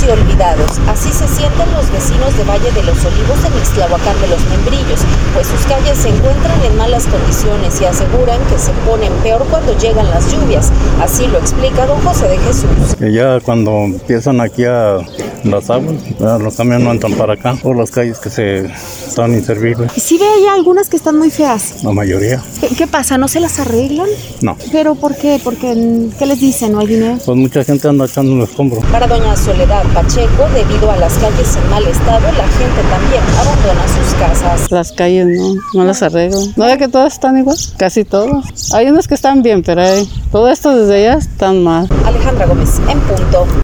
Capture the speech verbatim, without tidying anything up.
y olvidados. Así se sienten los vecinos de Valle de los Olivos en Ixtlahuacán de los Membrillos, pues sus calles se encuentran en malas condiciones y aseguran que se ponen peor cuando llegan las lluvias. Así lo explica don José de Jesús. Que ya cuando empiezan aquí a las aguas, los camiones no entran para acá, por las calles que se están inservibles. ¿Sí ve ahí algunas que están muy feas? La mayoría. ¿Qué, qué pasa? ¿No se las arreglan? No. ¿Pero por qué? Porque, ¿qué les dicen? ¿No hay dinero? Pues mucha gente anda echando un escombro. Para doña Soledad Pacheco, debido a las calles en mal estado, la gente también abandona sus casas. Las calles no, no las arreglan. ¿No ve que todas están igual? Casi todas. Hay unas que están bien, pero hay, todo esto desde allá están mal. Alejandra Gómez, en punto.